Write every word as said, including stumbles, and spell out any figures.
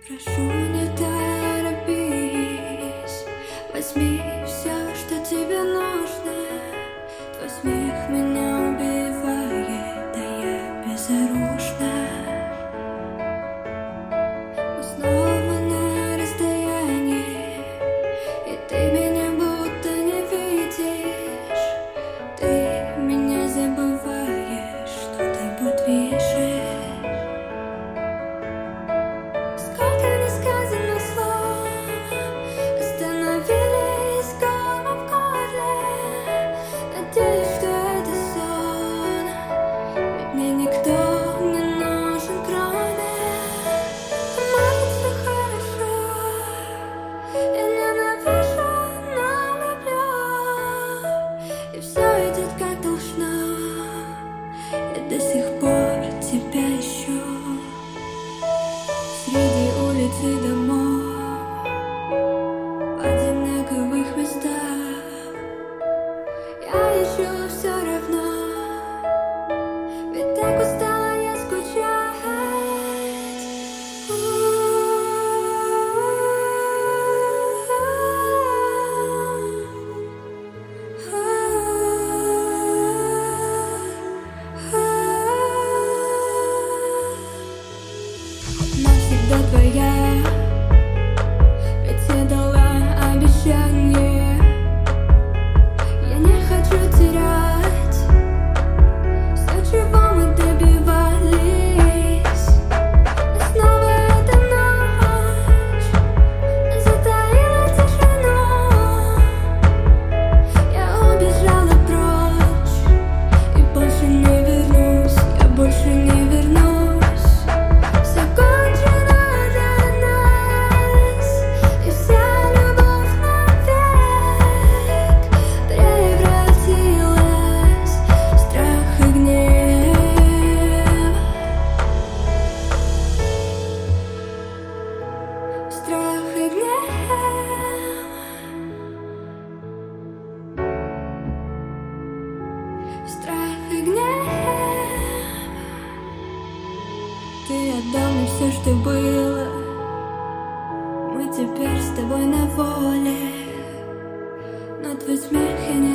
Прошу, не торопись, возьми все, что тебе нужно. Твой смех меня убивает, да я безоружна. Мы снова на расстоянии, и ты меня будто не видишь. Ты меня забываешь, что-то будь ближе. Сколько несказанных слов остановились комом в горле. Надеюсь, что это сон, ведь мне никто не нужен, кроме. Может, все хорошо, я ненавижу, но люблю, и все идет как должно. Я до сих пор тебя ищу среди улиц и домов, в одинаковых местах. Я ищу все равно, ведь так устала я скучать. Навсегда твоя, ведь я дала обещание. Я не хочу терять все, чего мы добивались. Но снова эта ночь затаила тишину. Я убежала прочь и больше не вернусь, я больше не вернусь. Все кончено для нас, и вся любовь навек превратилась в страх и гнев. Страх и гнев. Страх и гнев. Ты отдал мне все, что было. Мы теперь с тобой на воле, но твой смех я не